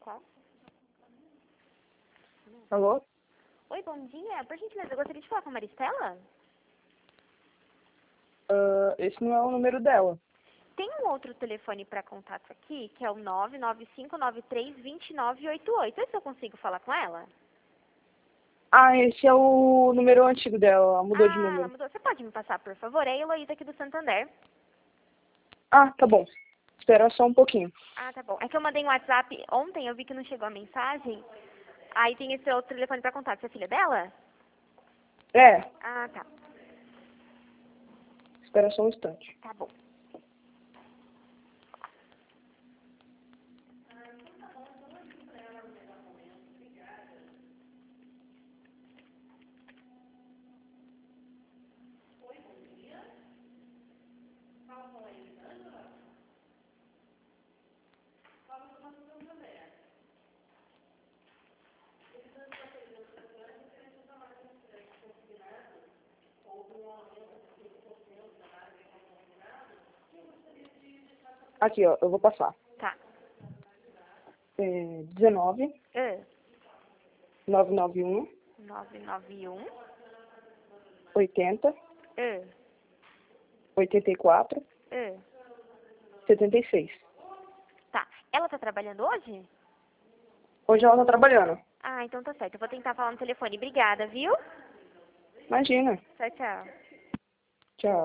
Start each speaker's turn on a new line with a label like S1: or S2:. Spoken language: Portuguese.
S1: Tá.
S2: Alô?
S1: Oi, bom dia. Por gentileza, eu gostaria de falar com a Maristela?
S2: Esse não é o número dela.
S1: Tem um outro telefone para contato aqui, que é o 995932988. Esse eu consigo falar com ela?
S2: Ah, esse é o número antigo dela, ela mudou de
S1: Ela
S2: número.
S1: mudou. Você pode me passar, por favor? É a Heloísa aqui do Santander.
S2: Ah, tá bom. Espera só um pouquinho.
S1: Ah, tá bom. É que eu mandei um WhatsApp ontem, eu vi que não chegou a mensagem. Aí tem esse outro telefone para contato. Você é filha dela?
S2: É,
S1: Ah, tá.
S2: espera só um instante.
S1: Tá bom.
S2: Aqui, ó, eu vou passar.
S1: Tá.
S2: 19
S1: Ah,
S2: 991
S1: 991.
S2: 80
S1: Ah,
S2: 84
S1: ah.
S2: 76.
S1: Tá. Ela tá trabalhando hoje?
S2: Hoje ela tá trabalhando.
S1: Ah, então tá certo. Eu vou tentar falar no telefone. Obrigada, viu?
S2: Imagina.
S1: Tchau, tchau.